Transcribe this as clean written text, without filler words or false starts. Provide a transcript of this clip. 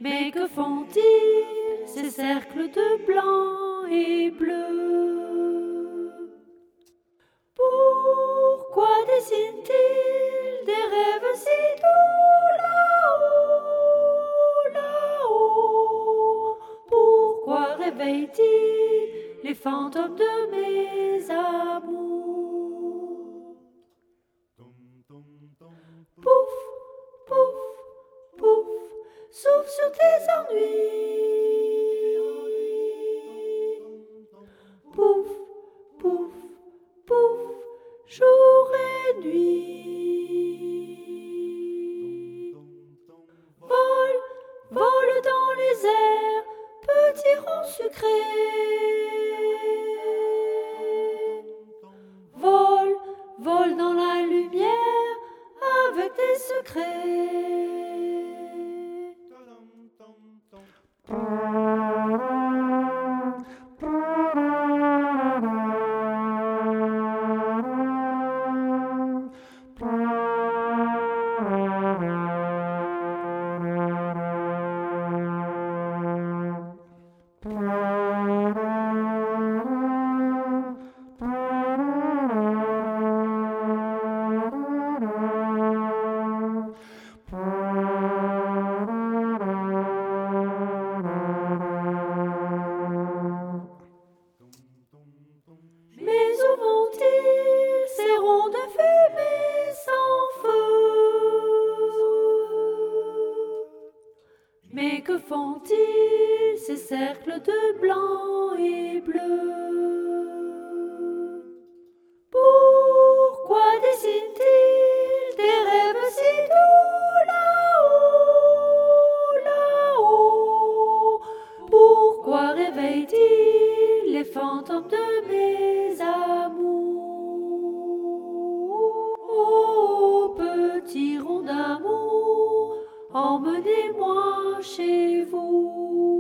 Mais que font-ils, ces cercles de blanc et bleu? Pourquoi dessinent-ils des rêves si doux là-haut, là-haut? Pourquoi réveillent-ils les fantômes de mes amours? Pouf, pouf, pouf, souffle sur tes ennuis. Pouf, pouf, pouf, jour et nuit. Vole, vole dans les airs, petit rond sucré. Vole, vole dans la lumière avec tes secrets. Mais où vont-ils, ces ronds de fumée sans feu? Mais que font-ils, ces cercles de blanc et bleu? Pourquoi dessinent-ils des rêves si doux là-haut, là-haut? Pourquoi réveillent-ils les fantômes de mes amours? Oh, petit rond d'amour, emmenez-moi chez vous.